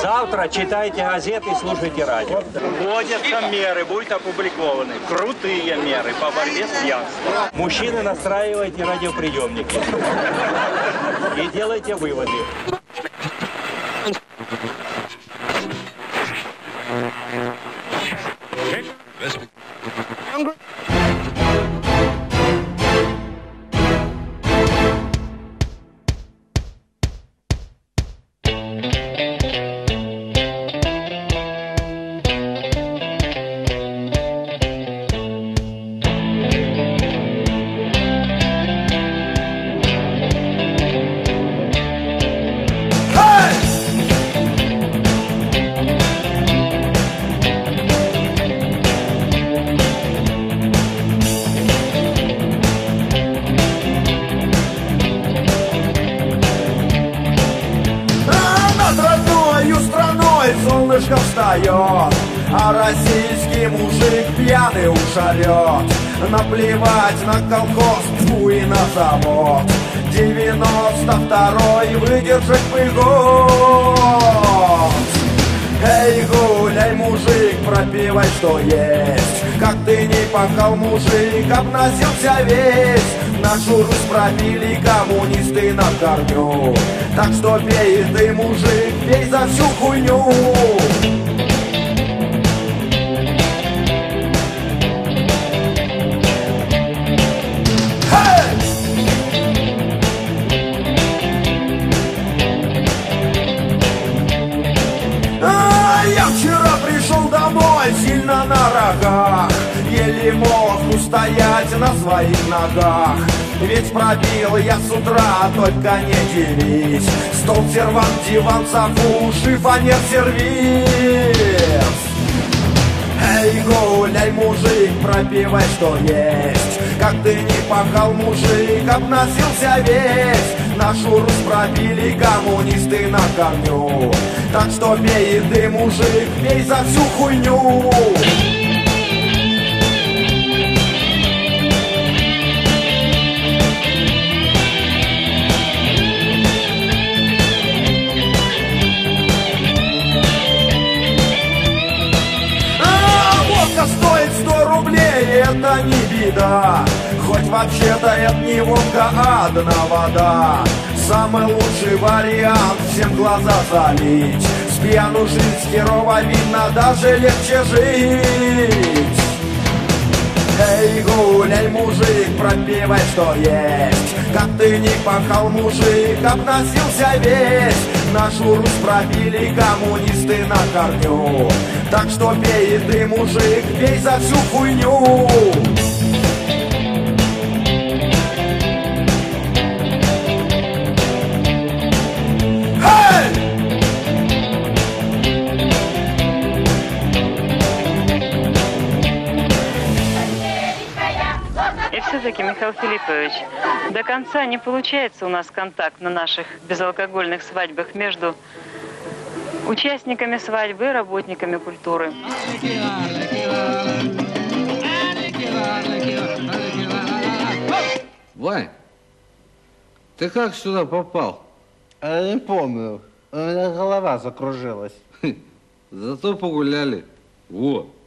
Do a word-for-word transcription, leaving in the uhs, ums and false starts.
Завтра читайте газеты и слушайте радио. Вводятся меры, будут опубликованы. Крутые меры по борьбе с пьянством. Мужчины, настраивайте радиоприемники. И делайте выводы. Солнышко встает, а российский мужик пьяный уж орет. Наплевать на колхоз, тьфу, и на завод. Девяносто второй выдержать бы год. Эй, гуляй, мужик, пропивай, что есть. Как ты не пахал, мужик, обносился весь. Нашу Русь пробили коммунисты на корню. Так что пей ты, мужик, пей за всю хуйню. Я вчера пришел домой сильно на рогах. Еле мог устоять на своих ногах. Ведь пробил я с утра, только не дерись. Стол, сервант, диван, софу, шифонер, сервис. Эй, гуляй, мужик, пропивай, что есть. Как ты не пахал, мужик, обносился весь. Нашу Русь пробили коммунисты на корню. Так что пей ты, мужик, пей за всю хуйню. Стоит сто рублей, это не беда. Хоть вообще-то это не водка, а одна вода. Самый лучший вариант всем глаза залить. С пьяну жить херово видно, даже легче жить. Эй, гуляй, мужик, пропивай, что есть. Как ты не пахал, мужик, обносился весь. Нашу Русь пробили коммунисты на корню. Так что пей ты, мужик, пей за всю хуйню. И все-таки, Михаил Филиппович, до конца не получается у нас контакт на наших безалкогольных свадьбах между участниками свадьбы и работниками культуры. Вань, ты как сюда попал? Я не помню. У меня голова закружилась. Зато погуляли. Вот.